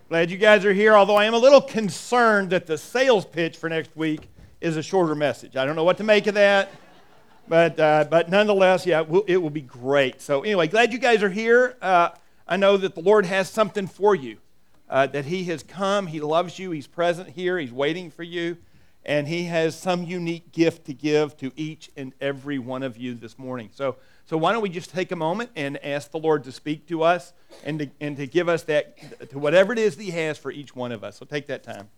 Glad you guys are here, although I am a little concerned that the sales pitch for next week is a shorter message. I don't know what to make of that, but nonetheless, yeah, it will be great. So anyway, glad you guys are here. I know that the Lord has something for you, that He has come, He loves you, He's present here, He's waiting for you, and He has some unique gift to give to each and every one of you this morning. So why don't we just take a moment and ask the Lord to speak to us and to give us that, to whatever it is that He has for each one of us. So take that time.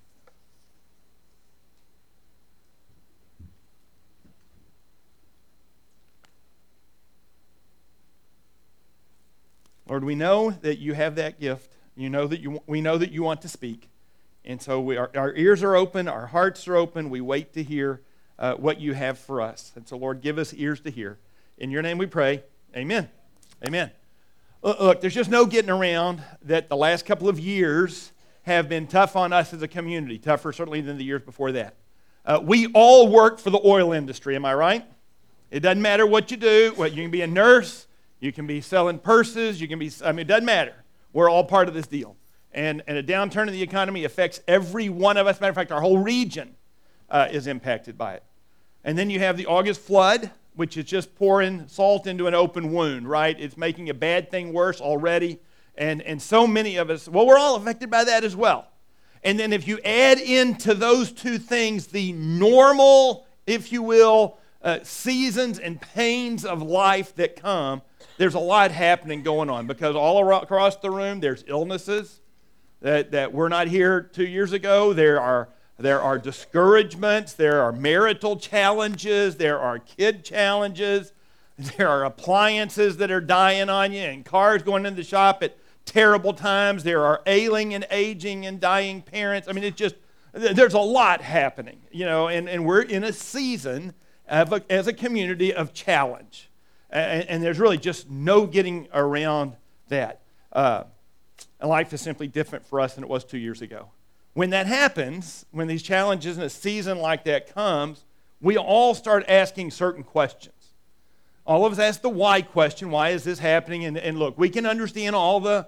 Lord, we know that you have that gift. We know that you want to speak. And so our ears are open, our hearts are open. We wait to hear what you have for us. And so, Lord, give us ears to hear. In your name we pray, amen. Amen. Look, there's just no getting around that the last couple of years have been tough on us as a community, tougher certainly than the years before that. We all work for the oil industry, am I right? It doesn't matter what you do. You can be a nurse, you can be selling purses, it doesn't matter. We're all part of this deal. And a downturn in the economy affects every one of us. Matter of fact, our whole region is impacted by it. And then you have the August flood, which is just pouring salt into an open wound, right? It's making a bad thing worse already. And so many of us, well, we're all affected by that as well. And then if you add into those two things the normal, if you will, seasons and pains of life that come, there's a lot happening going on, because all across the room there's illnesses that were not here 2 years ago. There are discouragements, there are marital challenges, there are kid challenges, there are appliances that are dying on you, and cars going into the shop at terrible times. There are ailing and aging and dying parents. I mean, there's a lot happening, and we're in a season as a community of challenge. And there's really just no getting around that. And life is simply different for us than it was 2 years ago. When that happens, when these challenges in a season like that comes, we all start asking certain questions. All of us ask the why question. Why is this happening? And look, we can understand all the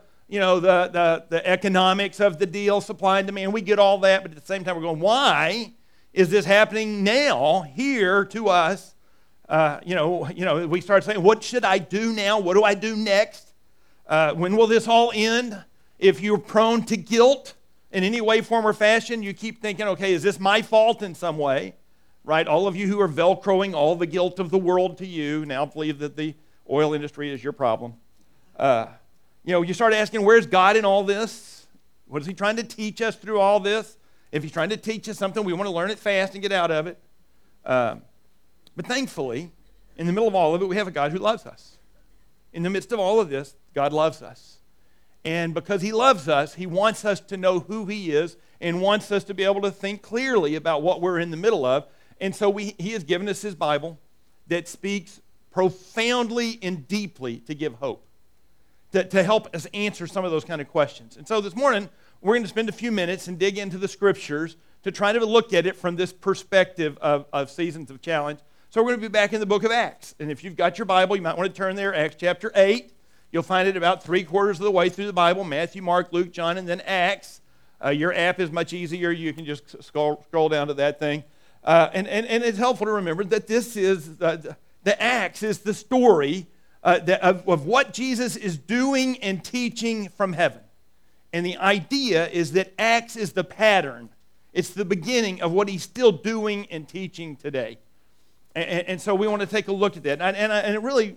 economics of the deal, supply and demand. We get all that, but at the same time we're going, why is this happening now, here to us? We start saying, what should I do now? What do I do next? When will this all end? If you're prone to guilt in any way, form, or fashion, you keep thinking, okay, is this my fault in some way? Right? All of you who are Velcroing all the guilt of the world to you now believe that the oil industry is your problem. You start asking, where's God in all this? What is He trying to teach us through all this? If He's trying to teach us something, we want to learn it fast and get out of it. But thankfully, in the middle of all of it, we have a God who loves us. In the midst of all of this, God loves us. And because He loves us, He wants us to know who He is and wants us to be able to think clearly about what we're in the middle of. And so He has given us His Bible that speaks profoundly and deeply to give hope, to help us answer some of those kind of questions. And so this morning, we're going to spend a few minutes and dig into the Scriptures to try to look at it from this perspective of seasons of challenge. So we're going to be back in the book of Acts. And if you've got your Bible, you might want to turn there, Acts chapter 8. You'll find it about 3/4 of the way through the Bible, Matthew, Mark, Luke, John, and then Acts. Your app is much easier. You can just scroll down to that thing. And it's helpful to remember that this is, the Acts is the story of what Jesus is doing and teaching from heaven. And the idea is that Acts is the pattern. It's the beginning of what He's still doing and teaching today. And so we want to take a look at that. And it really,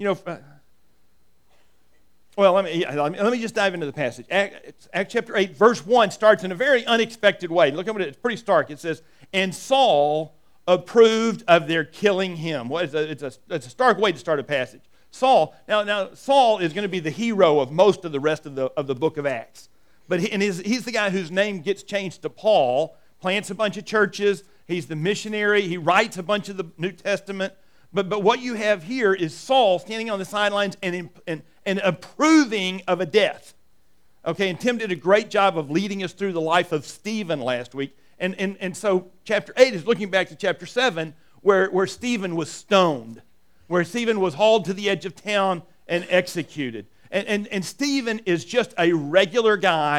let me just dive into the passage. Acts chapter 8, verse 1 starts in a very unexpected way. Look at it. It's pretty stark. It says, and Saul approved of their killing him. Well, it's a stark way to start a passage. Saul, now Saul is going to be the hero of most of the rest of the book of Acts. But he's the guy whose name gets changed to Paul, plants a bunch of churches. He's the missionary. He writes a bunch of the New Testament. But what you have here is Saul standing on the sidelines and approving of a death. Okay, and Tim did a great job of leading us through the life of Stephen last week. And so chapter 8 is looking back to chapter 7 where Stephen was stoned, where Stephen was hauled to the edge of town and executed. And Stephen is just a regular guy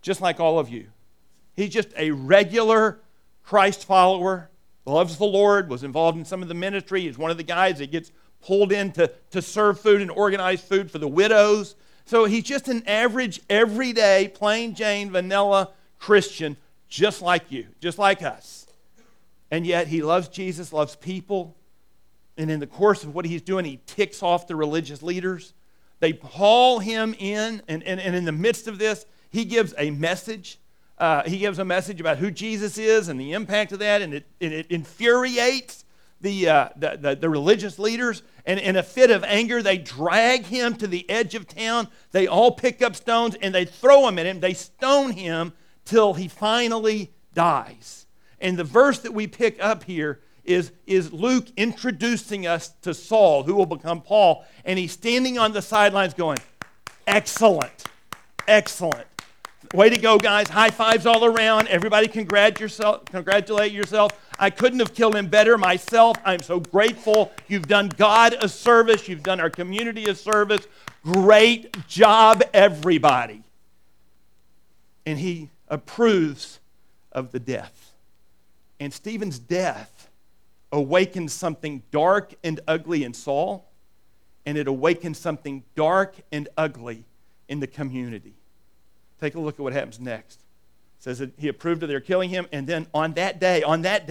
just like all of you. He's just a regular Christ follower, loves the Lord, was involved in some of the ministry. He's one of the guys that gets pulled in to serve food and organize food for the widows. So he's just an average, everyday, plain Jane, vanilla Christian, just like you, just like us. And yet he loves Jesus, loves people. And in the course of what he's doing, he ticks off the religious leaders. They haul him in, and in the midst of this, he gives a message. He gives a message about who Jesus is and the impact of that, and it infuriates the religious leaders. And in a fit of anger, they drag him to the edge of town. They all pick up stones, and they throw them at him. They stone him till he finally dies. And the verse that we pick up here is Luke introducing us to Saul, who will become Paul. And he's standing on the sidelines going, excellent, excellent. Way to go, guys. High fives all around. Everybody congratulate yourself. I couldn't have killed him better myself. I'm so grateful. You've done God a service. You've done our community a service. Great job, everybody. And he approves of the death. And Stephen's death awakens something dark and ugly in Saul, and it awakens something dark and ugly in the community. Take a look at what happens next. It says that he approved of their killing him, and then on that day,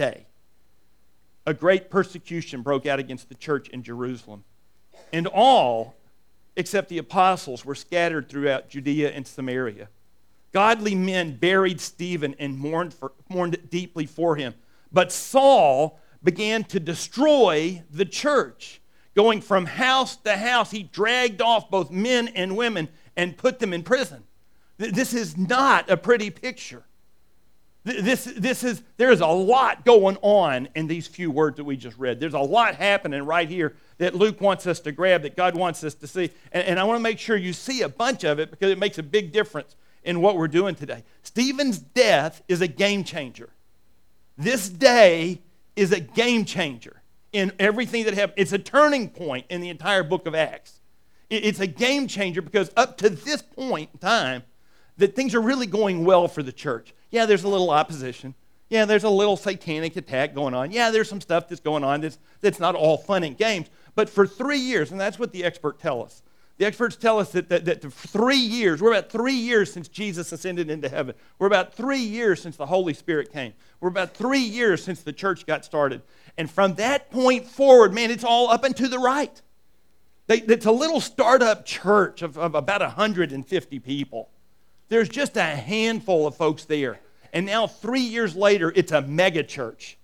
a great persecution broke out against the church in Jerusalem. And all, except the apostles, were scattered throughout Judea and Samaria. Godly men buried Stephen and mourned deeply for him. But Saul began to destroy the church. Going from house to house, he dragged off both men and women and put them in prison. This is not a pretty picture. There is a lot going on in these few words that we just read. There's a lot happening right here that Luke wants us to grab, that God wants us to see. And I want to make sure you see a bunch of it because it makes a big difference in what we're doing today. Stephen's death is a game changer. This day is a game changer in everything that happened. It's a turning point in the entire book of Acts. It's a game changer because up to this point in time, that things are really going well for the church. Yeah, there's a little opposition. Yeah, there's a little satanic attack going on. Yeah, there's some stuff that's going on that's not all fun and games. But for 3 years, and that's what the experts tell us. The experts tell us that for 3 years, we're about 3 years since Jesus ascended into heaven. We're about 3 years since the Holy Spirit came. We're about 3 years since the church got started. And from that point forward, man, it's all up and to the right. It's a little startup church of about 150 people. There's just a handful of folks there. And now 3 years later, it's a mega church.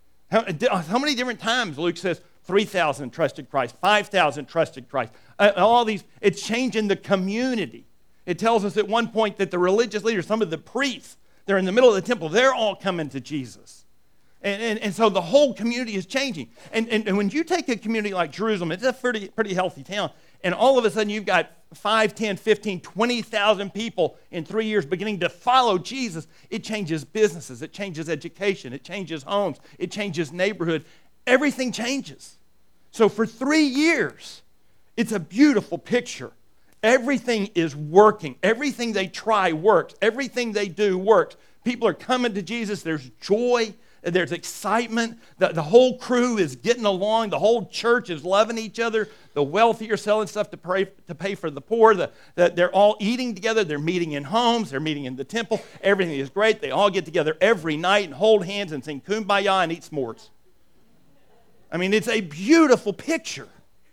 How many different times Luke says 3,000 trusted Christ, 5,000 trusted Christ. All these, it's changing the community. It tells us at one point that the religious leaders, some of the priests, they're in the middle of the temple, they're all coming to Jesus. And so the whole community is changing. And when you take a community like Jerusalem, it's a pretty healthy town, and all of a sudden you've got 5, 10, 15, 20,000 people in 3 years beginning to follow Jesus, it changes businesses, it changes education, it changes homes, it changes neighborhood. Everything changes. So for 3 years, it's a beautiful picture. Everything is working. Everything they try works. Everything they do works. People are coming to Jesus. There's joy. There's excitement. The whole crew is getting along. The whole church is loving each other. The wealthy are selling stuff to pay for the poor. They're all eating together. They're meeting in homes. They're meeting in the temple. Everything is great. They all get together every night and hold hands and sing Kumbaya and eat s'mores. I mean, it's a beautiful picture.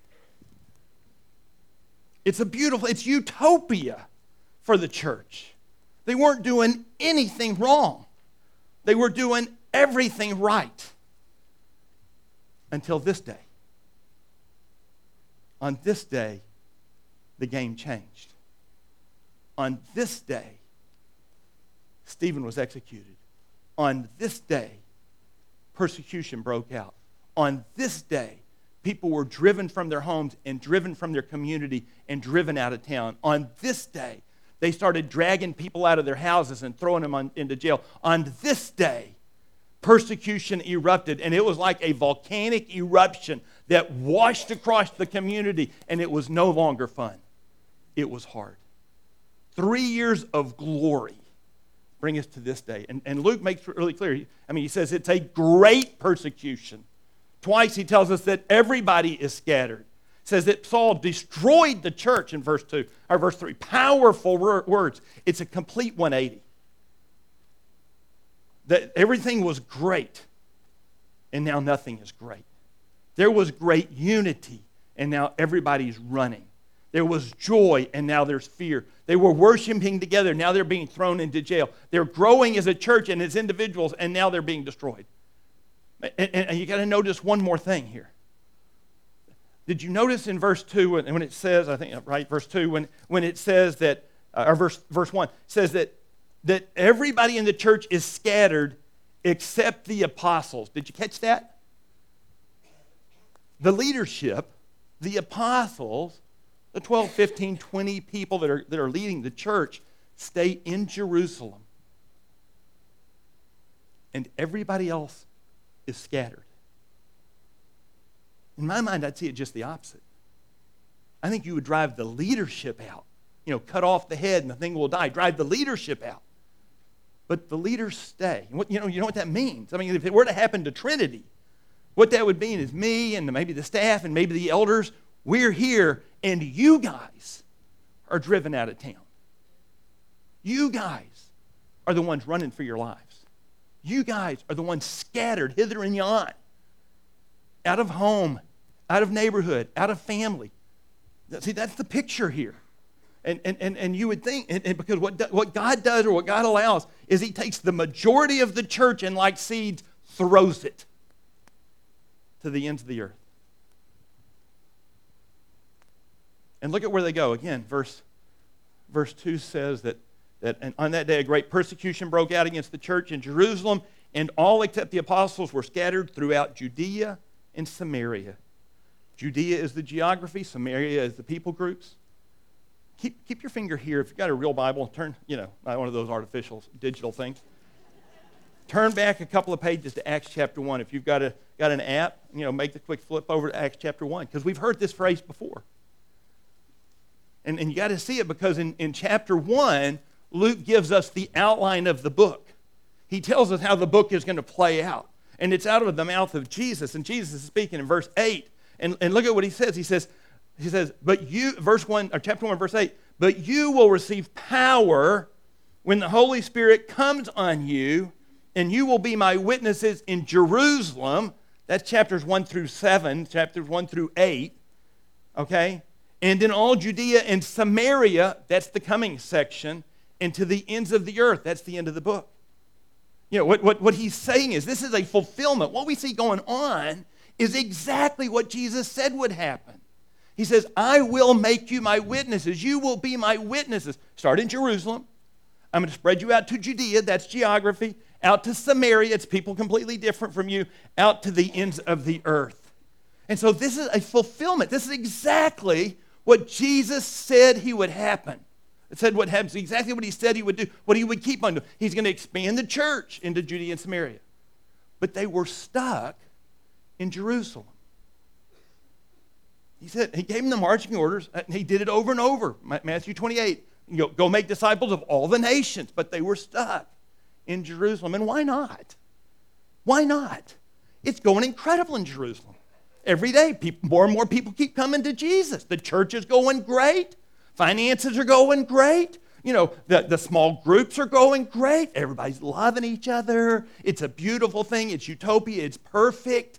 It's utopia for the church. They weren't doing anything wrong. They were doing everything right until this day. On this day, the game changed. On this day, Stephen was executed. On this day, persecution broke out. On this day, people were driven from their homes and driven from their community and driven out of town. On this day, they started dragging people out of their houses and throwing them into jail. On this day, persecution erupted, and it was like a volcanic eruption that washed across the community, and it was no longer fun. It was hard. 3 years of glory bring us to this day. And Luke makes it really clear. He says it's a great persecution. Twice he tells us that everybody is scattered. It says that Saul destroyed the church in verse 2 or verse 3. Powerful words. It's a complete 180. That everything was great, and now nothing is great. There was great unity, and now everybody's running. There was joy, and now there's fear. They were worshiping together, now they're being thrown into jail. They're growing as a church and as individuals, and now they're being destroyed. And you got to notice one more thing here. Did you notice in verse 2, when it says, I think, right, verse 2, when it says that, or verse 1, says that everybody in the church is scattered except the apostles. Did you catch that? The leadership, the apostles, the 12, 15, 20 people that are leading the church stay in Jerusalem. And everybody else is scattered. In my mind, I'd see it just the opposite. I think you would drive the leadership out. Cut off the head and the thing will die. Drive the leadership out. But the leaders stay. You know what that means? If it were to happen to Trinity, what that would mean is me and maybe the staff and maybe the elders, we're here, and you guys are driven out of town. You guys are the ones running for your lives. You guys are the ones scattered hither and yon, out of home, out of neighborhood, out of family. See, that's the picture here. And you would think, and because what God does or what God allows is he takes the majority of the church and like seeds, throws it to the ends of the earth. And look at where they go. Again, verse 2 says that on that day a great persecution broke out against the church in Jerusalem, and all except the apostles were scattered throughout Judea and Samaria. Judea is the geography, Samaria is the people groups. Keep your finger here. If you've got a real Bible, turn, not one of those artificial digital things. Turn back a couple of pages to Acts chapter 1. If you've got an app, make the quick flip over to Acts chapter 1, because we've heard this phrase before. And you got to see it because in chapter 1, Luke gives us the outline of the book. He tells us how the book is going to play out. And it's out of the mouth of Jesus. And Jesus is speaking in verse 8. And look at what he says. He says, but you, chapter 1, verse 8, but you will receive power when the Holy Spirit comes on you, and you will be my witnesses in Jerusalem. That's chapters 1 through 7, chapters 1 through 8. Okay? And in all Judea and Samaria, that's the coming section, and to the ends of the earth, that's the end of the book. What he's saying is this is a fulfillment. What we see going on is exactly what Jesus said would happen. He says, I will make you my witnesses. You will be my witnesses. Start in Jerusalem. I'm going to spread you out to Judea, that's geography, out to Samaria, it's people completely different from you, out to the ends of the earth. And so this is a fulfillment. This is exactly what Jesus said he would happen. It said what happens, exactly what he said he would do, what he would keep on doing. He's going to expand the church into Judea and Samaria. But they were stuck in Jerusalem. He said, he gave them the marching orders, and he did it over and over. Matthew 28, go make disciples of all the nations. But they were stuck in Jerusalem. And why not? Why not? It's going incredible in Jerusalem. Every day, more and more people keep coming to Jesus. The church is going great. Finances are going great. The small groups are going great. Everybody's loving each other. It's a beautiful thing. It's utopia. It's perfect.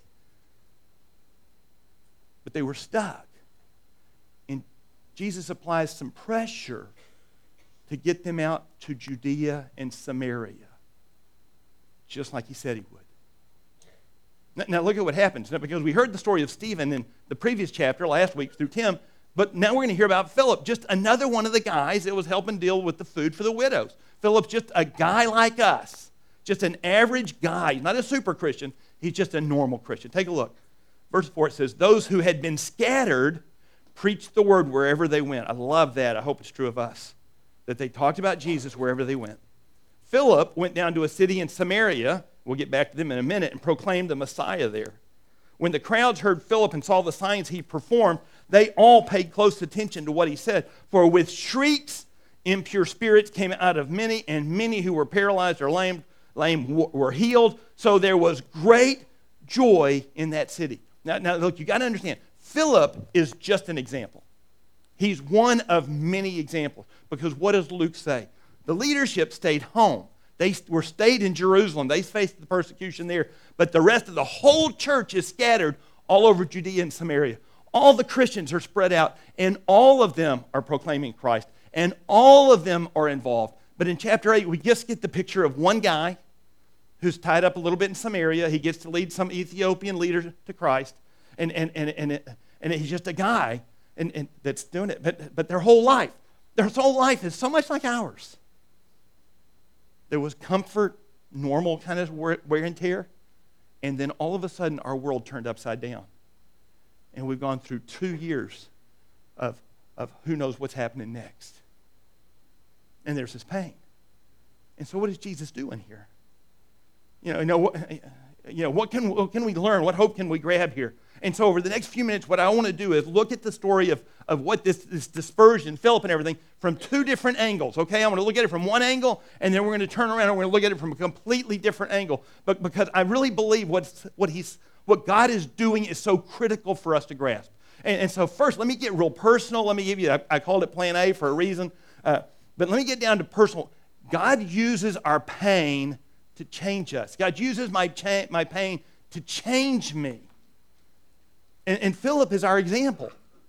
But they were stuck. And Jesus applies some pressure to get them out to Judea and Samaria, just like he said he would. Now look at what happens. Now, because we heard the story of Stephen in the previous chapter last week through Tim, but now we're going to hear about Philip, just another one of the guys that was helping deal with the food for the widows. Philip's just a guy like us, just an average guy. He's not a super Christian. He's just a normal Christian. Take a look. Verse 4, it says, those who had been scattered preached the word wherever they went. I love that. I hope it's true of us, that they talked about Jesus wherever they went. Philip went down to a city in Samaria, we'll get back to them in a minute, and proclaimed the Messiah there. When the crowds heard Philip and saw the signs he performed, they all paid close attention to what he said. For with shrieks impure spirits came out of many, and many who were paralyzed or lame were healed. So there was great joy in that city. Now look, you got to understand, Philip is just an example. He's one of many examples. Because what does Luke say? The leadership stayed home. They stayed in Jerusalem. They faced the persecution there. But the rest of the whole church is scattered all over Judea and Samaria. All the Christians are spread out, and all of them are proclaiming Christ, and all of them are involved. But in chapter 8, we just get the picture of one guy who's tied up a little bit in Samaria. He gets to lead some Ethiopian leader to Christ, and he's just a guy and that's doing it. But their whole life is so much like ours. There was comfort, normal kind of wear and tear, and then all of a sudden our world turned upside down. And we've gone through 2 years of who knows what's happening next. And there's this pain. And so what is Jesus doing here? What can we learn? What hope can we grab here? And so over the next few minutes, what I want to do is look at the story of what this dispersion, Philip and everything, from two different angles, okay? I'm going to look at it from one angle, and then we're going to turn around and we're going to look at it from a completely different angle. But because I really believe what God is doing is so critical for us to grasp. And so first, let me get real personal. Let me give you, I called it Plan A for a reason. But let me get down to personal. God uses our pain to change us. God uses my pain to change me. And Philip is our example.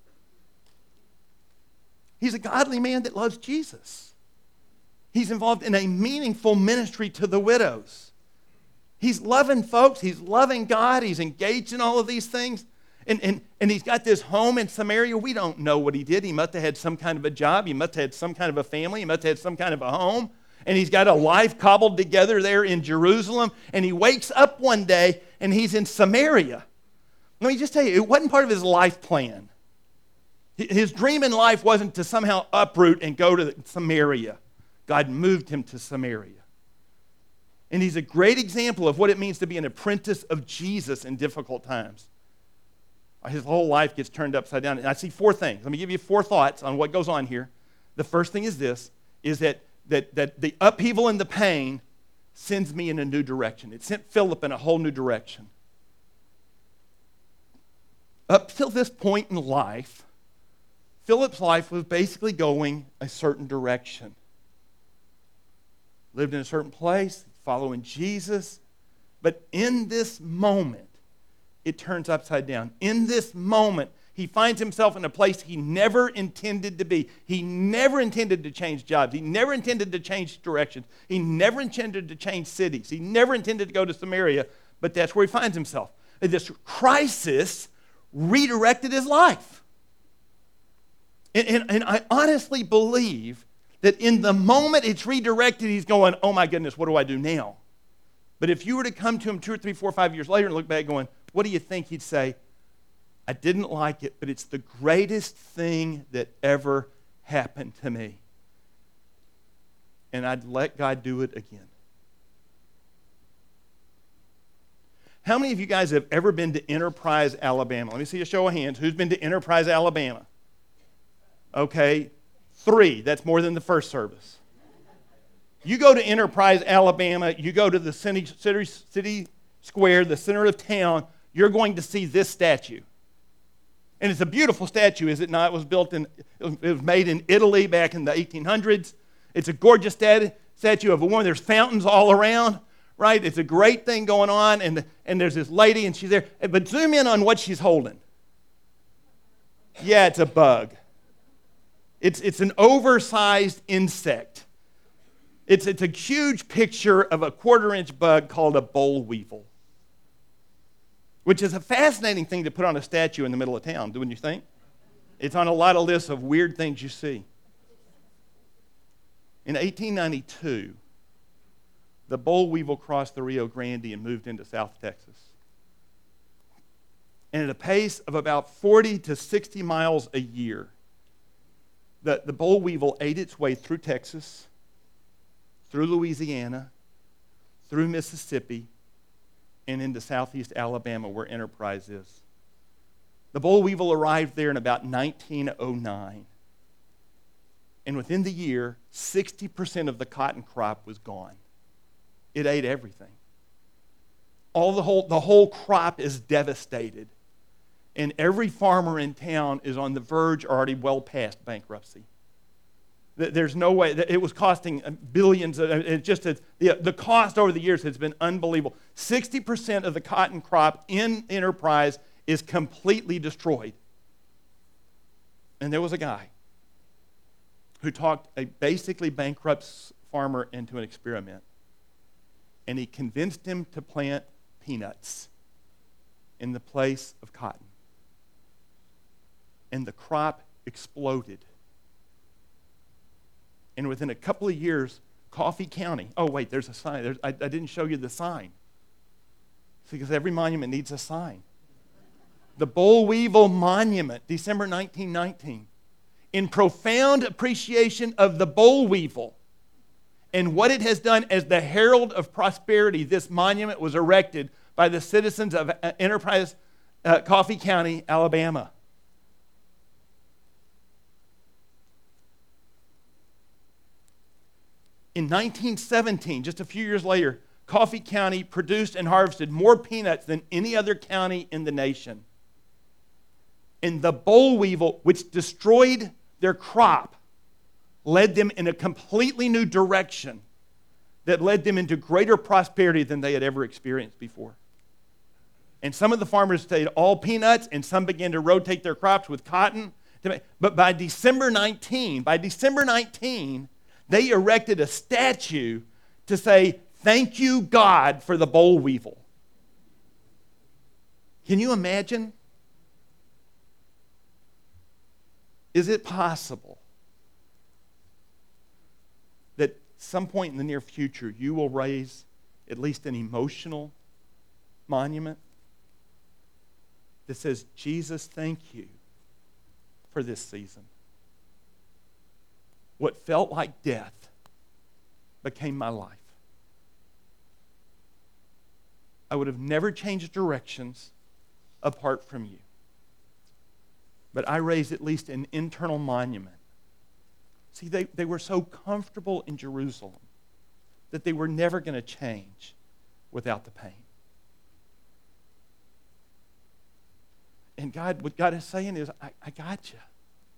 He's a godly man that loves Jesus. He's involved in a meaningful ministry to the widows. He's loving folks. He's loving God. He's engaged in all of these things. And he's got this home in Samaria. We don't know what he did. He must have had some kind of a job. He must have had some kind of a family. He must have had some kind of a home. And he's got a life cobbled together there in Jerusalem. And he wakes up one day and he's in Samaria. Let me just tell you, it wasn't part of his life plan. His dream in life wasn't to somehow uproot and go to Samaria. God moved him to Samaria. And he's a great example of what it means to be an apprentice of Jesus in difficult times. His whole life gets turned upside down. And I see four things. Let me give you 4 thoughts on what goes on here. The first thing is this, is that the upheaval and the pain sends me in a new direction. It sent Philip in a whole new direction. Up till this point in life, Philip's life was basically going a certain direction. Lived in a certain place, following Jesus. But in this moment, it turns upside down. In this moment, he finds himself in a place he never intended to be. He never intended to change jobs. He never intended to change directions. He never intended to change cities. He never intended to go to Samaria, but that's where he finds himself. And this crisis redirected his life. And I honestly believe that in the moment it's redirected, he's going, oh my goodness, what do I do now? But if you were to come to him 2 or 3, 4, 5 years later and look back going, what do you think? He'd say, I didn't like it, but it's the greatest thing that ever happened to me. And I'd let God do it again. How many of you guys have ever been to Enterprise, Alabama? Let me see a show of hands. Who's been to Enterprise, Alabama? Okay, 3. That's more than the first service. You go to Enterprise, Alabama, you go to the city square, the center of town, you're going to see this statue. And it's a beautiful statue, is it not? It was made in Italy back in the 1800s. It's a gorgeous statue of a woman. There's fountains all around, right? It's a great thing going on, and there's this lady, and she's there. But zoom in on what she's holding. Yeah, it's a bug. It's an oversized insect. It's a huge picture of a 1/4-inch bug called a boll weevil, which is a fascinating thing to put on a statue in the middle of town, wouldn't you think? It's on a lot of lists of weird things you see. In 1892, the boll weevil crossed the Rio Grande and moved into South Texas. And at a pace of about 40 to 60 miles a year, the boll weevil ate its way through Texas, through Louisiana, through Mississippi, and into southeast Alabama where Enterprise is. The boll weevil arrived there in about 1909. And within the year, 60% of the cotton crop was gone. It ate everything. The whole crop is devastated. And every farmer in town is on the verge, already well past bankruptcy. There's no way. It was costing billions. The cost over the years has been unbelievable. 60% of the cotton crop in Enterprise is completely destroyed. And there was a guy who talked a basically bankrupt farmer into an experiment. And he convinced him to plant peanuts in the place of cotton. And the crop exploded. And within a couple of years, Coffee County, oh wait, there's a sign. I didn't show you the sign. Because every monument needs a sign. The Boll Weevil Monument, December 1919. In profound appreciation of the boll weevil and what it has done as the herald of prosperity, this monument was erected by the citizens of Enterprise, Coffee County, Alabama. In 1917, just a few years later, Coffee County produced and harvested more peanuts than any other county in the nation. And the boll weevil, which destroyed their crop, led them in a completely new direction that led them into greater prosperity than they had ever experienced before. And some of the farmers stayed all peanuts, and some began to rotate their crops with cotton. But by December 19, they erected a statue to say, "Thank you, God, for the boll weevil." Can you imagine? Is it possible that some point in the near future you will raise at least an emotional monument that says, "Jesus, thank you for this season. What felt like death became my life. I would have never changed directions apart from you. But I raised at least an internal monument." See, they were so comfortable in Jerusalem that they were never going to change without the pain. And God, what God is saying is, I got you.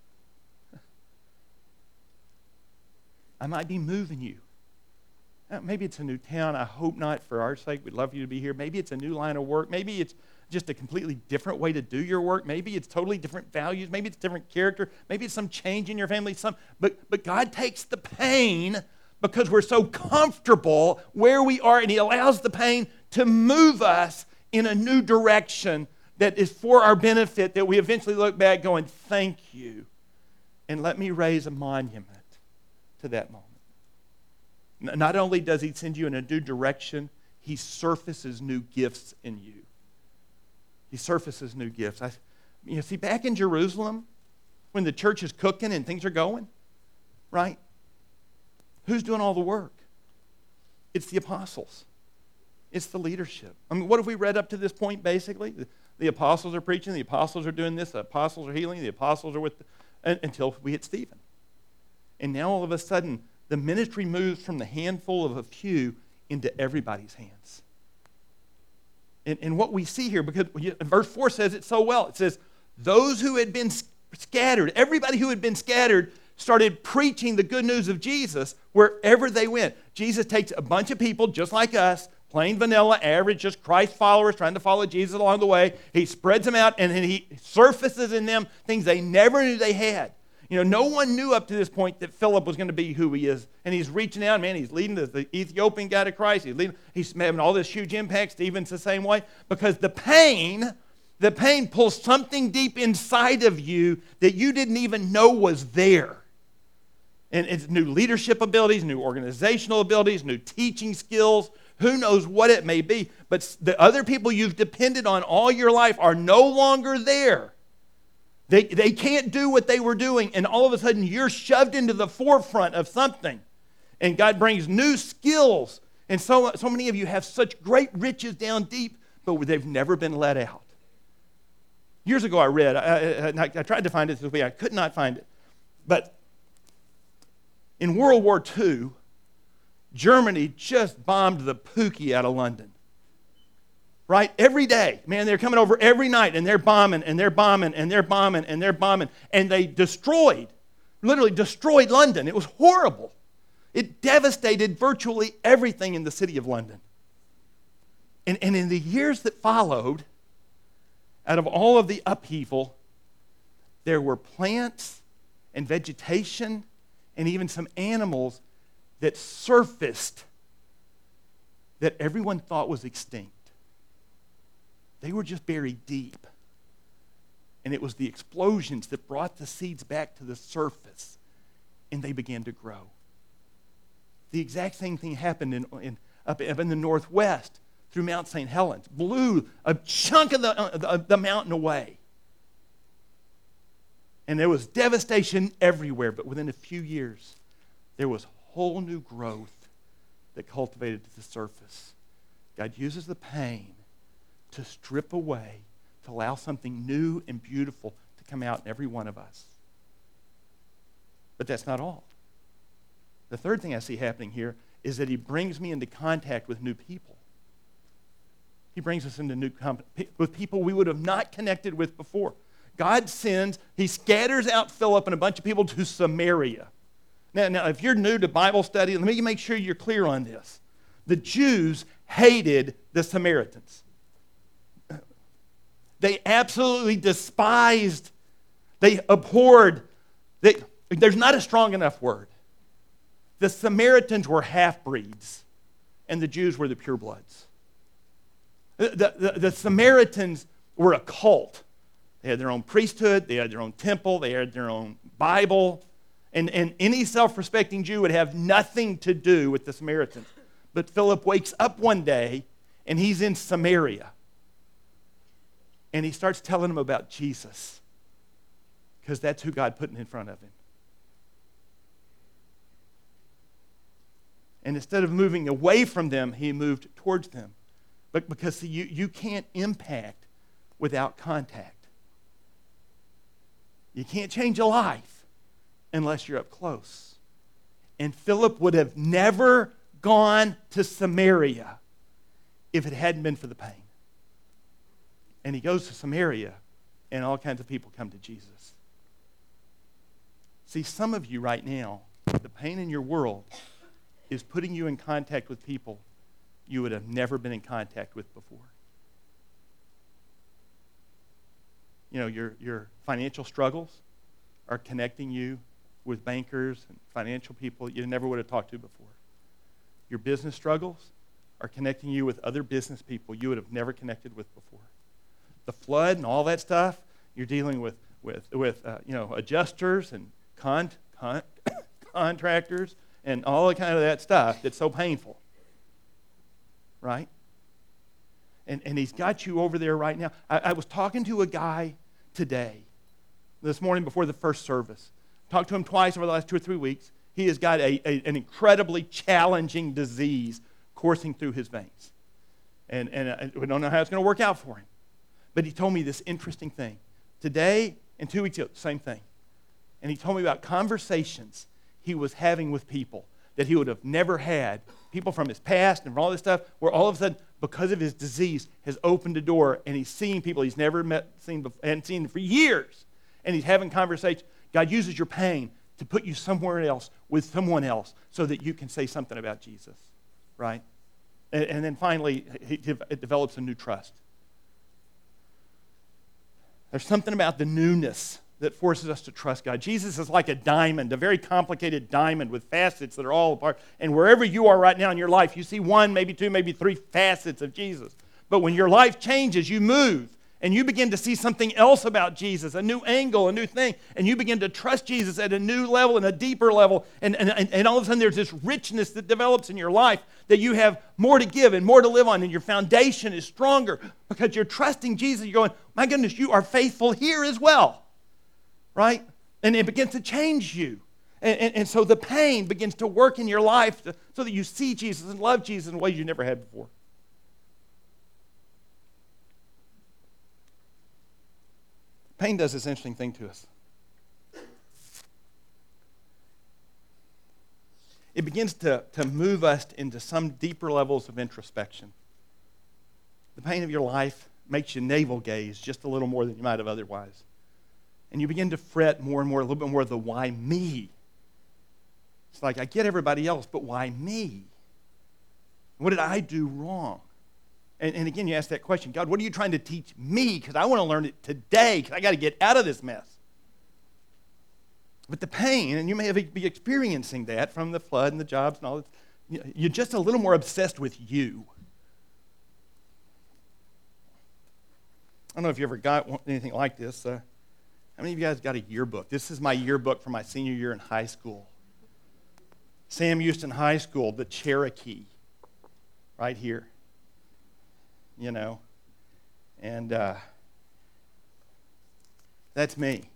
I might be moving you. Maybe it's a new town. I hope not. For our sake, we'd love you to be here. Maybe it's a new line of work. Maybe it's just a completely different way to do your work. Maybe it's totally different values. Maybe it's different character. Maybe it's some change in your family. But God takes the pain because we're so comfortable where we are, and He allows the pain to move us in a new direction that is for our benefit, that we eventually look back going, "Thank you. And let me raise a monument to that moment." Not only does He send you in a new direction, He surfaces new gifts in you. He surfaces new gifts. See, back in Jerusalem, when the church is cooking and things are going, right? Who's doing all the work? It's the apostles. It's the leadership. I mean, what have we read up to this point, basically? The apostles are preaching, the apostles are doing this, the apostles are healing, the apostles are until we hit Stephen. And now all of a sudden, the ministry moves from the handful of a few into everybody's hands. And what we see here, because verse 4 says it so well. It says, those who had been scattered, everybody who had been scattered started preaching the good news of Jesus wherever they went. Jesus takes a bunch of people just like us, plain vanilla, average, just Christ followers trying to follow Jesus along the way. He spreads them out, and then He surfaces in them things they never knew they had. No one knew up to this point that Philip was going to be who he is. And he's reaching out, man, he's leading the Ethiopian guy to Christ. He's having all this huge impact. Stephen's the same way. Because the pain pulls something deep inside of you that you didn't even know was there. And it's new leadership abilities, new organizational abilities, new teaching skills. Who knows what it may be. But the other people you've depended on all your life are no longer there. They can't do what they were doing, and all of a sudden you're shoved into the forefront of something. And God brings new skills. And so many of you have such great riches down deep, but they've never been let out. Years ago I read, I tried to find it this week, I could not find it. But In World War II, Germany just bombed the pookie out of London. Right? Every day. Man, they're coming over every night, and they're bombing, and they're bombing, and they're bombing, and they're bombing. And they literally destroyed London. It was horrible. It devastated virtually everything in the city of London. And in the years that followed, out of all of the upheaval, there were plants and vegetation and even some animals that surfaced that everyone thought was extinct. They were just buried deep. And it was the explosions that brought the seeds back to the surface, and they began to grow. The exact same thing happened up in the northwest through Mount St. Helens. Blew a chunk of the mountain away. And there was devastation everywhere, but within a few years, there was whole new growth that cultivated to the surface. God uses the pain to strip away, to allow something new and beautiful to come out in every one of us. But that's not all. The third thing I see happening here is that he brings me into contact with new people. He brings us into with people we would have not connected with before. God sends, he scatters out Philip and a bunch of people to Samaria. Now, if you're new to Bible study, let me make sure you're clear on this. The Jews hated the Samaritans. They absolutely despised, they abhorred, there's not a strong enough word. The Samaritans were half-breeds, and the Jews were the purebloods. The Samaritans were a cult. They had their own priesthood, they had their own temple, they had their own Bible, and any self-respecting Jew would have nothing to do with the Samaritans. But Philip wakes up one day, and he's in Samaria. And he starts telling them about Jesus, because that's who God put in front of him. And instead of moving away from them, he moved towards them. But because see, you can't impact without contact. You can't change a life unless you're up close. And Philip would have never gone to Samaria if it hadn't been for the pain. And he goes to Samaria, and all kinds of people come to Jesus. See, some of you right now, the pain in your world is putting you in contact with people you would have never been in contact with before. You know, your financial struggles are connecting you with bankers and financial people you never would have talked to before. Your business struggles are connecting you with other business people you would have never connected with before. The flood and all that stuff, you're dealing with adjusters and contractors and all the kind of that stuff that's so painful, right? And he's got you over there right now. I was talking to a guy today, this morning before the first service. Talked to him twice over the last 2 or 3 weeks. He has got an incredibly challenging disease coursing through his veins. And we don't know how it's going to work out for him. But he told me this interesting thing. Today and 2 weeks ago, same thing. And he told me about conversations he was having with people that he would have never had, people from his past and from all this stuff, where all of a sudden, because of his disease, has opened a door and he's seeing people he's never hadn't seen for years. And he's having conversations. God uses your pain to put you somewhere else with someone else so that you can say something about Jesus, right? And then finally, it develops a new trust. There's something about the newness that forces us to trust God. Jesus is like a diamond, a very complicated diamond with facets that are all apart. And wherever you are right now in your life, you see 1, maybe 2, maybe 3 facets of Jesus. But when your life changes, you move. And you begin to see something else about Jesus, a new angle, a new thing. And you begin to trust Jesus at a new level and a deeper level. And all of a sudden there's this richness that develops in your life that you have more to give and more to live on. And your foundation is stronger because you're trusting Jesus. You're going, my goodness, you are faithful here as well. Right? And it begins to change you. And so the pain begins to work in your life so that you see Jesus and love Jesus in ways you never had before. Pain does this interesting thing to us. it begins to move us into some deeper levels of introspection. The pain of your life makes you navel gaze just a little more than you might have otherwise. And you begin to fret more and more, a little bit more of the why me. It's like, I get everybody else, but why me? What did I do wrong? And again, you ask that question, God, what are you trying to teach me? Because I want to learn it today, because I got to get out of this mess. But the pain, and you may be experiencing that from the flood and the jobs and all that, you're just a little more obsessed with you. I don't know if you ever got anything like this. How many of you guys got a yearbook? This is my yearbook for my senior year in high school. Sam Houston High School, the Cherokee, right here. And that's me.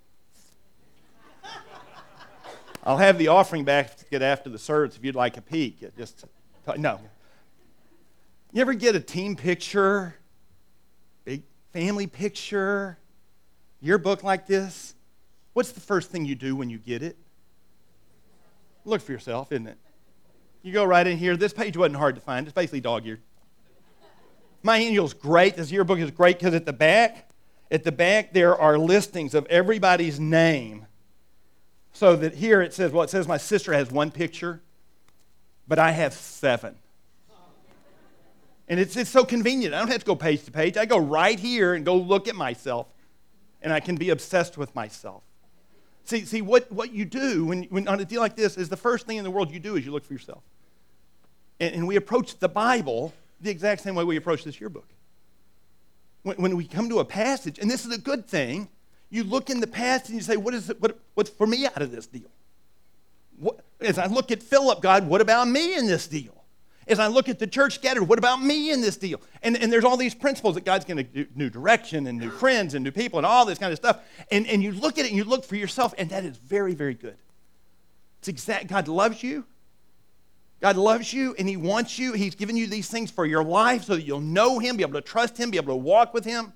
I'll have the offering basket after the service if you'd like a peek. No. You ever get a team picture, big family picture, yearbook like this? What's the first thing you do when you get it? Look for yourself, isn't it? You go right in here. This page wasn't hard to find. It's basically dog-eared. My annual's great. This yearbook is great because at the back there are listings of everybody's name. So that here it says my sister has one picture, but I have 7. And it's so convenient. I don't have to go page to page. I go right here and go look at myself, and I can be obsessed with myself. See what you do when on a deal like this is the first thing in the world you do is you look for yourself. And we approach the Bible the exact same way we approach this yearbook. When we come to a passage, and this is a good thing, you look in the passage and you say, what's for me out of this deal? As I look at Philip, God, what about me in this deal? As I look at the church scattered, what about me in this deal? And there's all these principles that God's going to do new direction and new friends and new people and all this kind of stuff. And you look at it and you look for yourself, and that is very, very good. It's God loves you. God loves you, and He wants you. He's given you these things for your life so that you'll know Him, be able to trust Him, be able to walk with Him.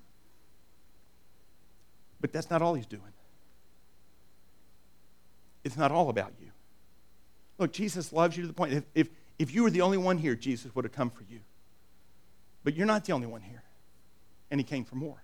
But that's not all He's doing. It's not all about you. Look, Jesus loves you to the point, if you were the only one here, Jesus would have come for you. But you're not the only one here. And He came for more.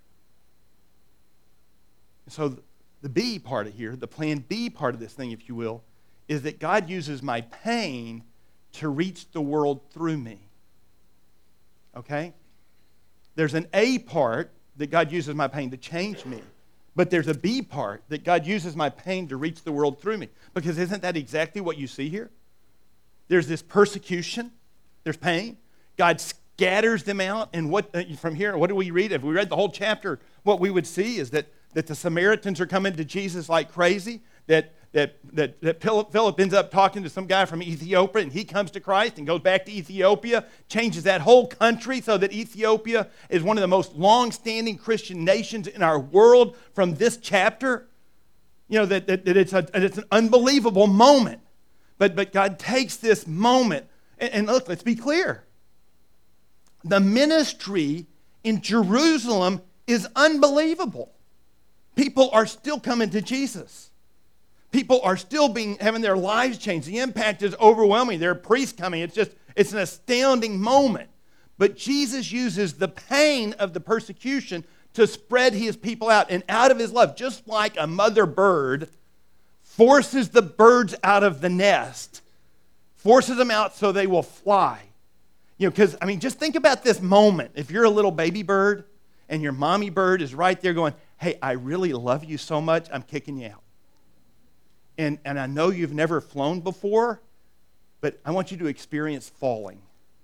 So the B part of here, the plan B part of this thing, if you will, is that God uses my pain to reach the world through me. Okay? There's an A part that God uses my pain to change me. But there's a B part that God uses my pain to reach the world through me. Because isn't that exactly what you see here? There's this persecution. There's pain. God scatters them out. And from here, what do we read? If we read the whole chapter, what we would see is that the Samaritans are coming to Jesus like crazy. That Philip ends up talking to some guy from Ethiopia, and he comes to Christ and goes back to Ethiopia, changes that whole country so that Ethiopia is one of the most long-standing Christian nations in our world from this chapter. That it's an unbelievable moment. But God takes this moment, and look, let's be clear. The ministry in Jerusalem is unbelievable. People are still coming to Jesus. People are still having their lives changed. The impact is overwhelming. There are priests coming. It's an astounding moment. But Jesus uses the pain of the persecution to spread His people out. And out of His love, just like a mother bird forces the birds out of the nest, forces them out so they will fly. Because, just think about this moment. If you're a little baby bird and your mommy bird is right there going, hey, I really love you so much, I'm kicking you out. And I know you've never flown before, but I want you to experience falling.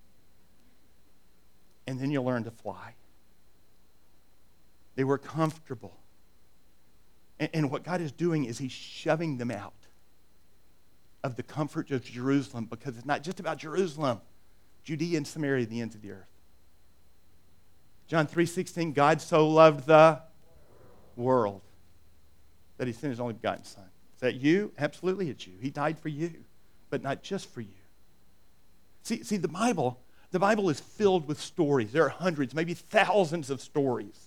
And then you'll learn to fly. They were comfortable. And what God is doing is He's shoving them out of the comfort of Jerusalem, because it's not just about Jerusalem. Judea and Samaria, the ends of the earth. John 3:16, God so loved the world that He sent His only begotten Son. Is that you? Absolutely it's you. He died for you, but not just for you. See, the Bible is filled with stories. There are hundreds, maybe thousands of stories.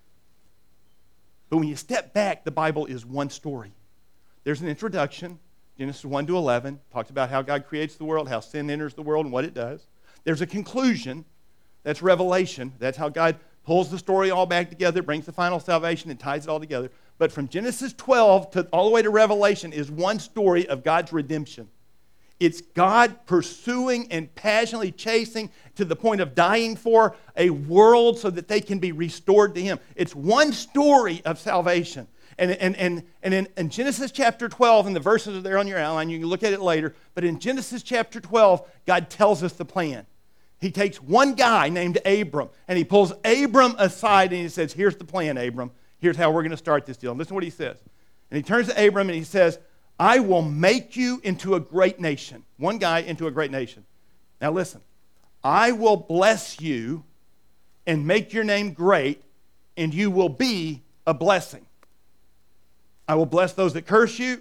But when you step back, the Bible is one story. There's an introduction, Genesis 1 to 11, talks about how God creates the world, how sin enters the world, and what it does. There's a conclusion. That's Revelation. That's how God pulls the story all back together, brings the final salvation, and ties it all together. But from Genesis 12 to all the way to Revelation is one story of God's redemption. It's God pursuing and passionately chasing to the point of dying for a world so that they can be restored to Him. It's one story of salvation. And in Genesis chapter 12, and the verses are there on your outline, you can look at it later, but in Genesis chapter 12, God tells us the plan. He takes one guy named Abram, and he pulls Abram aside, and he says, here's the plan, Abram. Here's how we're going to start this deal. And listen to what he says. And he turns to Abram, and he says, I will make you into a great nation. One guy into a great nation. Now listen. I will bless you and make your name great, and you will be a blessing. I will bless those that curse you,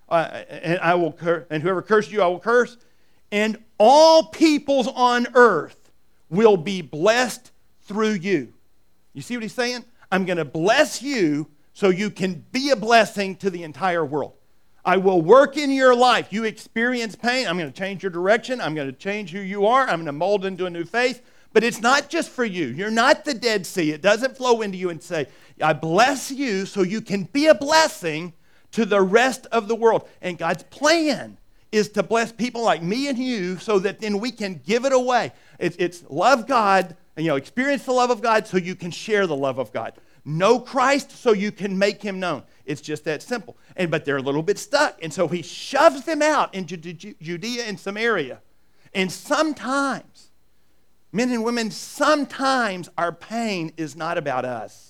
and whoever curses you, I will curse. And all peoples on earth will be blessed through you. You see what he's saying? I'm going to bless you so you can be a blessing to the entire world. I will work in your life. You experience pain. I'm going to change your direction. I'm going to change who you are. I'm going to mold into a new faith. But it's not just for you. You're not the Dead Sea. It doesn't flow into you and say, I bless you so you can be a blessing to the rest of the world. And God's plan is to bless people like me and you so that then we can give it away. It's love God, and experience the love of God so you can share the love of God. Know Christ so you can make Him known. It's just that simple. But they're a little bit stuck. And so He shoves them out into Judea and Samaria. And sometimes, men and women, sometimes our pain is not about us.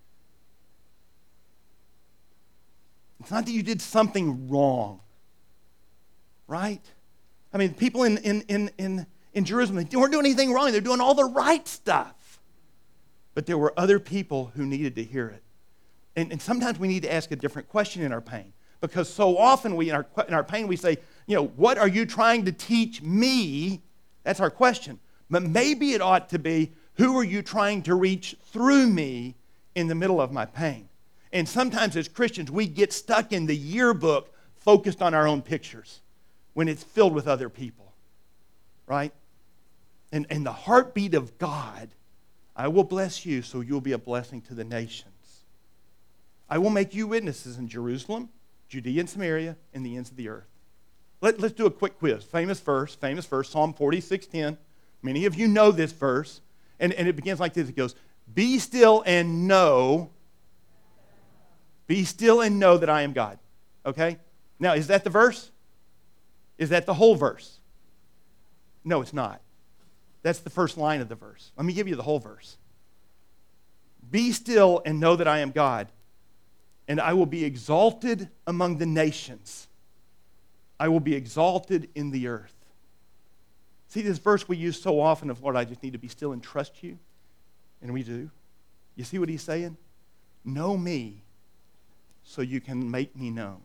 It's not that you did something wrong. Right? I mean, people in Jerusalem, they weren't doing anything wrong. They're doing all the right stuff. But there were other people who needed to hear it. And sometimes we need to ask a different question in our pain. Because so often in our pain we say, what are you trying to teach me? That's our question. But maybe it ought to be, who are you trying to reach through me in the middle of my pain? And sometimes as Christians, we get stuck in the yearbook focused on our own pictures when it's filled with other people, right? And the heartbeat of God, I will bless you so you'll be a blessing to the nations. I will make you witnesses in Jerusalem, Judea and Samaria, and the ends of the earth. Let's do a quick quiz. Famous verse, Psalm 46:10. Many of you know this verse, and it begins like this. It goes, be still and know that I am God. Okay? Now, is that the verse? Is that the whole verse? No, it's not. That's the first line of the verse. Let me give you the whole verse. Be still and know that I am God, and I will be exalted among the nations. I will be exalted in the earth. See, this verse we use so often of, Lord, I just need to be still and trust you. And we do. You see what he's saying? Know me so you can make me known.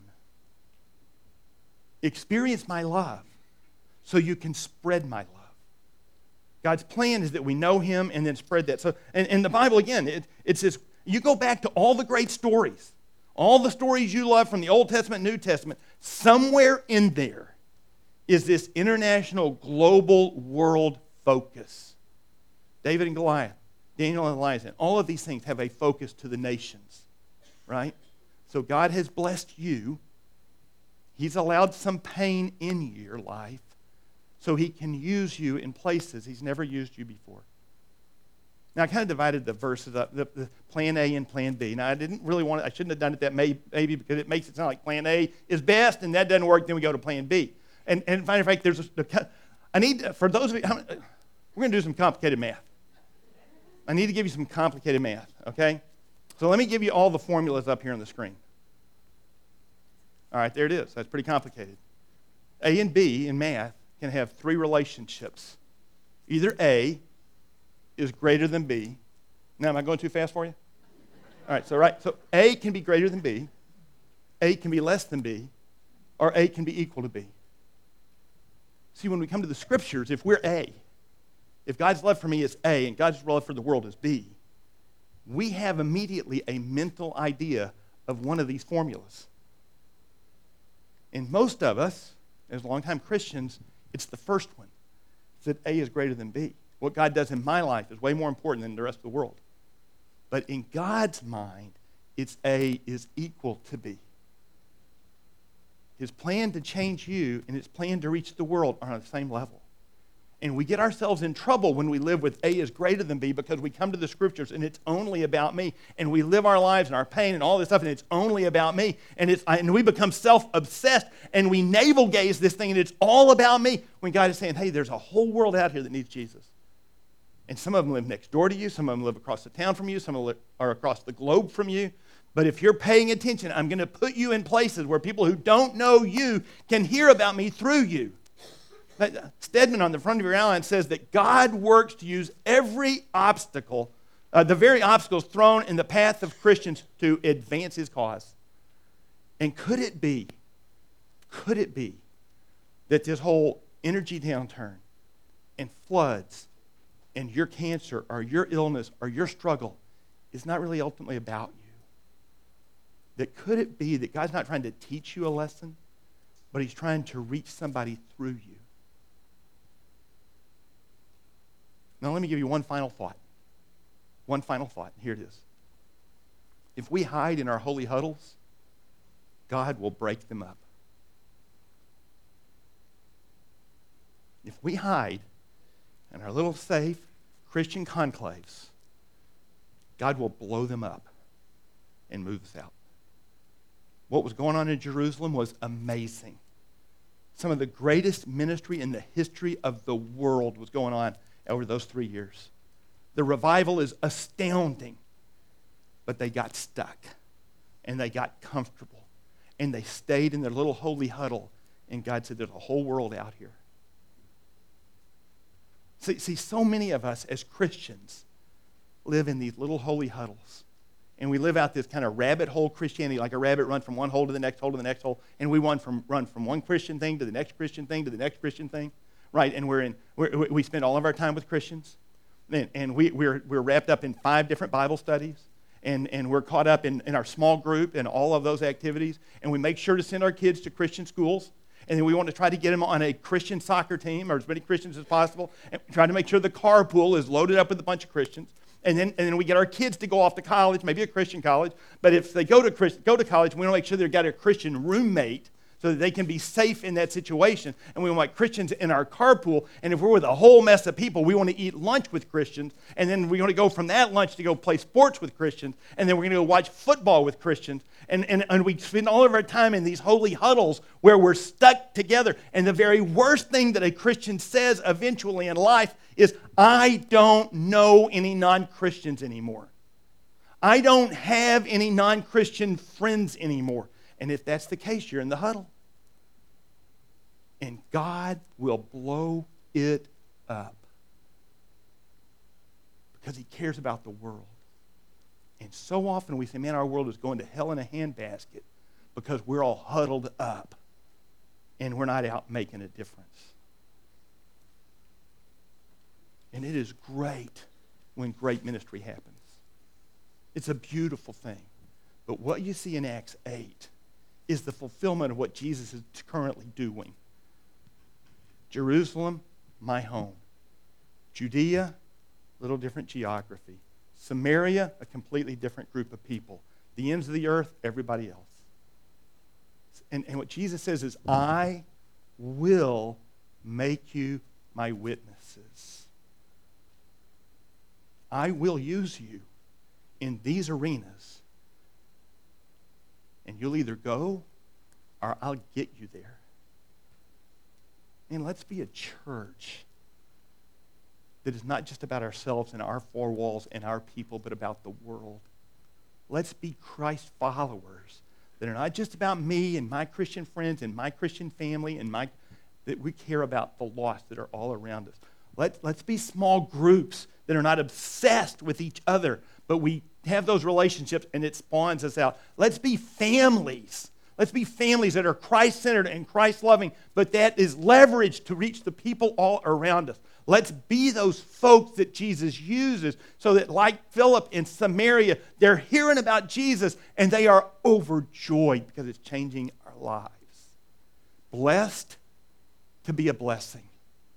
Experience my love so you can spread my love. God's plan is that we know him and then spread that. So, and the Bible, again, it's this, you go back to all the great stories, all the stories you love from the Old Testament, New Testament, somewhere in there is this international, global world focus. David and Goliath, Daniel and Elijah, all of these things have a focus to the nations, right? So God has blessed you. He's allowed some pain in your life so he can use you in places he's never used you before. Now, I kind of divided the verses up, the plan A and plan B. Now, I shouldn't have done it that maybe because it makes it sound like plan A is best, and that doesn't work, then we go to plan B. And matter of fact, for those of you, we're going to do some complicated math. I need to give you some complicated math, okay? So let me give you all the formulas up here on the screen. All right, there it is. That's pretty complicated. A and B in math can have three relationships. Either A is greater than B. Now, am I going too fast for you? All right, so A can be greater than B, A can be less than B, or A can be equal to B. See, when we come to the scriptures, if we're A, if God's love for me is A and God's love for the world is B, we have immediately a mental idea of one of these formulas. And most of us, as longtime Christians, it's the first one. It's that A is greater than B. What God does in my life is way more important than the rest of the world. But in God's mind, it's A is equal to B. His plan to change you and his plan to reach the world are on the same level. And we get ourselves in trouble when we live with A is greater than B because we come to the scriptures and it's only about me. And we live our lives and our pain and all this stuff and it's only about me. And we become self-obsessed and we navel gaze this thing and it's all about me. When God is saying, hey, there's a whole world out here that needs Jesus. And some of them live next door to you. Some of them live across the town from you. Some of them are across the globe from you. But if you're paying attention, I'm going to put you in places where people who don't know you can hear about me through you. Stedman on the front of your outline says that God works to use every obstacle, the very obstacles thrown in the path of Christians to advance his cause. And could it be that this whole energy downturn and floods and your cancer or your illness or your struggle is not really ultimately about you? That could it be that God's not trying to teach you a lesson, but he's trying to reach somebody through you? Now let me give you one final thought. One final thought. Here it is. If we hide in our holy huddles, God will break them up. If we hide in our little safe Christian conclaves, God will blow them up and move us out. What was going on in Jerusalem was amazing. Some of the greatest ministry in the history of the world was going on over those 3 years. The revival is astounding. But they got stuck. And they got comfortable. And they stayed in their little holy huddle. And God said, there's a whole world out here. See, so many of us as Christians live in these little holy huddles. And we live out this kind of rabbit hole Christianity, like a rabbit runs from one hole to the next hole to the next hole. And we run from one Christian thing to the next Christian thing to the next Christian thing. Right, and we spend all of our time with Christians, and we're wrapped up in 5 different Bible studies, and we're caught up in our small group and all of those activities, and we make sure to send our kids to Christian schools, and then we want to try to get them on a Christian soccer team, or as many Christians as possible, and try to make sure the carpool is loaded up with a bunch of Christians, and then we get our kids to go off to college, maybe a Christian college, but if they go to college, we want to make sure they've got a Christian roommate, so that they can be safe in that situation. And we want Christians in our carpool. And if we're with a whole mess of people, we want to eat lunch with Christians. And then we want to go from that lunch to go play sports with Christians. And then we're going to go watch football with Christians. And we spend all of our time in these holy huddles where we're stuck together. And the very worst thing that a Christian says eventually in life is, I don't know any non-Christians anymore. I don't have any non-Christian friends anymore. And if that's the case, you're in the huddle. And God will blow it up. Because he cares about the world. And so often we say, man, our world is going to hell in a handbasket because we're all huddled up. And we're not out making a difference. And it is great when great ministry happens. It's a beautiful thing. But what you see in Acts 8 is the fulfillment of what Jesus is currently doing. Jerusalem, my home. Judea, little different geography. Samaria, a completely different group of people. The ends of the earth, everybody else. And what Jesus says is, I will make you my witnesses. I will use you in these arenas. And you'll either go or I'll get you there. And let's be a church that is not just about ourselves and our 4 walls and our people, but about the world. Let's be Christ followers that are not just about me and my Christian friends and my Christian family and that we care about the lost that are all around us. Let's be small groups that are not obsessed with each other, but we have those relationships and it spawns us out. Let's be families. Let's be families that are Christ-centered and Christ-loving, but that is leveraged to reach the people all around us. Let's be those folks that Jesus uses so that, like Philip in Samaria, they're hearing about Jesus and they are overjoyed because it's changing our lives. blessed to be a blessing.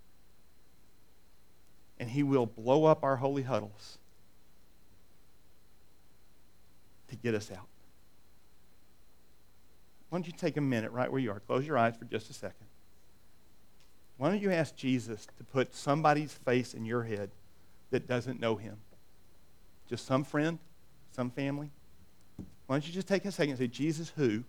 And he will blow up our holy huddles to get us out. Why don't you take a minute right where you are? Close your eyes for just a second. Why don't you ask Jesus to put somebody's face in your head that doesn't know him? Just some friend, some family. Why don't you just take a second and say, Jesus, who?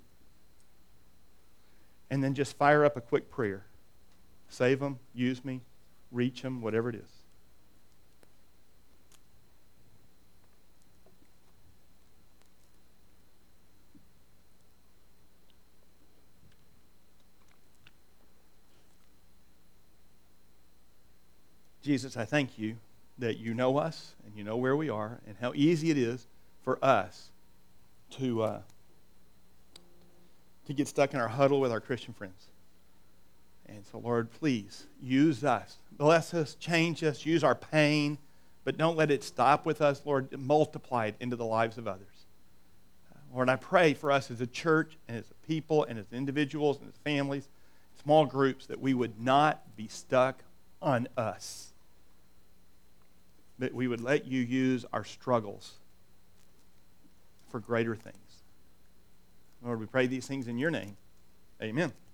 And then just fire up a quick prayer. Save them, use me, reach them, whatever it is. Jesus, I thank you that you know us and you know where we are and how easy it is for us to get stuck in our huddle with our Christian friends. And so, Lord, please use us. Bless us, change us, use our pain, but don't let it stop with us. Lord, multiply it into the lives of others. Lord, I pray for us as a church and as a people and as individuals and as families, small groups, that we would not be stuck on us. That we would let you use our struggles for greater things. Lord, we pray these things in your name. Amen.